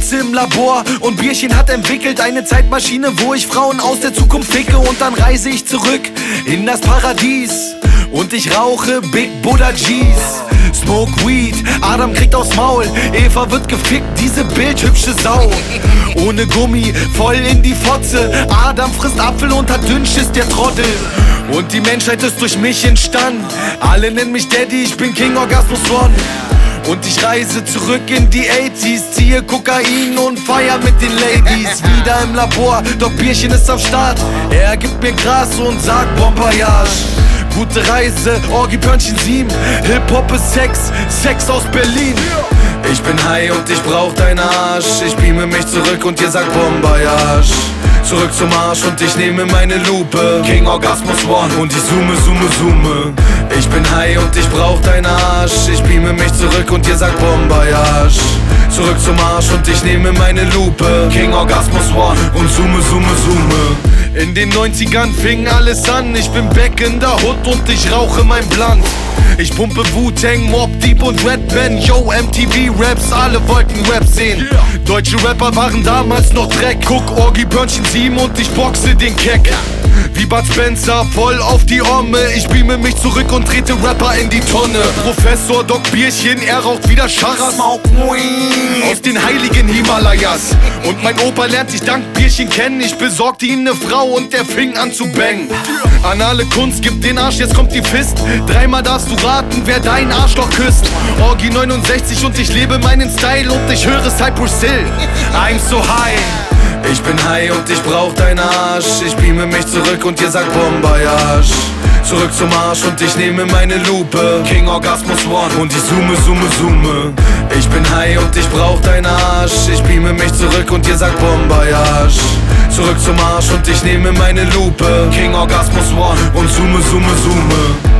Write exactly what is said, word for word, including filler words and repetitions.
sitze im Labor und Bierchen hat entwickelt eine Zeitmaschine, wo ich Frauen aus der Zukunft ficke. Und dann reise ich zurück in das Paradies und ich rauche Big Buddha G's. Smoke Weed, Adam kriegt aufs Maul, Eva wird gefickt, diese bildhübsche Sau. Ohne Gummi, voll in die Fotze, Adam frisst Apfel und hat Dünnschiss, der Trottel. Und die Menschheit ist durch mich entstanden, alle nennen mich Daddy, ich bin King Orgasmus One. Und ich reise zurück in die achtziger, ziehe Kokain und feier mit den Ladies. Wieder im Labor, doch Bierchen ist am Start, er gibt mir Gras und sagt Bon Voyage. Gute Reise, Orgi Pörnchen sieben, Hip-Hop ist Sex, Sex aus Berlin. Ich bin high und ich brauch deinen Arsch, ich beame mich zurück und ihr sagt Bon Voyage. Zurück zum Arsch und ich nehme meine Lupe, King Orgasmus One und ich zoome, zoome, zoome. Ich bin high und ich brauch deinen Arsch, ich beame mich zurück und ihr sagt Bon Voyage. Zurück zum Arsch und ich nehme meine Lupe, King Orgasmus One und zoome, zoome, zoome. In den neunzigern fing alles an, ich bin back in der Hood und ich rauche mein Blunt. Ich pumpe Wu-Tang, Mobb Deep und Redman, yo, M T V-Raps, alle wollten Rap sehen. Deutsche Rapper waren damals noch Dreck, guck Orgi Pörnchen sieben und ich boxe den Keck. Wie Bud Spencer, voll auf die Omme, ich beame mich zurück und trete Rapper in die Tonne. Professor Doc Bierchen, er raucht wieder Charas aus den heiligen Himalayas. Und mein Opa lernt sich dank Bierchen kennen, ich besorgte ihm ne Frau und der fing an zu bangen. Anale Kunst, gib den Arsch, jetzt kommt die Fist. Dreimal darfst du raten, wer dein Arschloch küsst. Orgi neunundsechzig und ich lebe meinen Style und ich höre Cypress Hill, I'm so high. Ich bin high und ich brauch deinen Arsch, ich beame mich zurück und ihr sagt Bon Voyage. Zurück zum Arsch und ich nehme meine Lupe, King Orgasmus One und ich zoome, zoome, zoome. Ich bin high und ich brauch deinen Arsch, ich beame mich zurück und ihr sagt Bon Voyage. Zurück zum Arsch und ich nehme meine Lupe, King Orgasmus One und zoome, zoome, zoome.